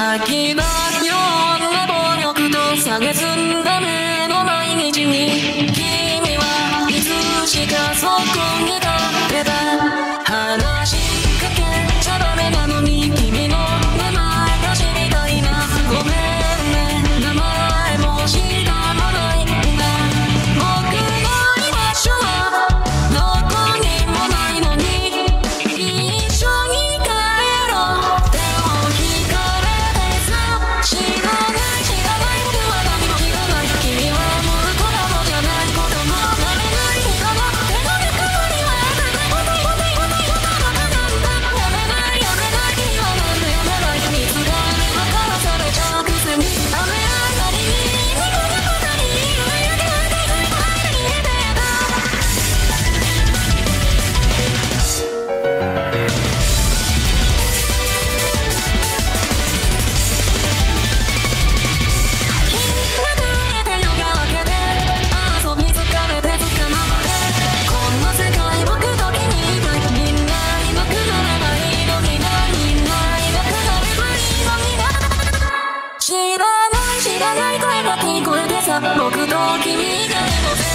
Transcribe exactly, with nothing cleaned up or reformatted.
先のような暴力と蔑んだ目の毎日に君はいつしかそこに立ってた。話しかけちゃダメなのに君の名前が知りたいな。ごめんね、名前も知らないんだ。僕の居場所はどこにもないのに一緒に帰ろう。手を引かれてさ、知らない知らない僕は何も知らない。君はもう子供じゃない、子供なれない子供。手のぬくもりはあったかい、おたいおたいおたいおたばかなんだ。やめないやめない、君はなんでやめない。見つかればからされちゃうくせに雨上がりにニコニコだに夕焼けは手づいたって言えてた。知らない知らない声が聞こえてさ、僕と君がでも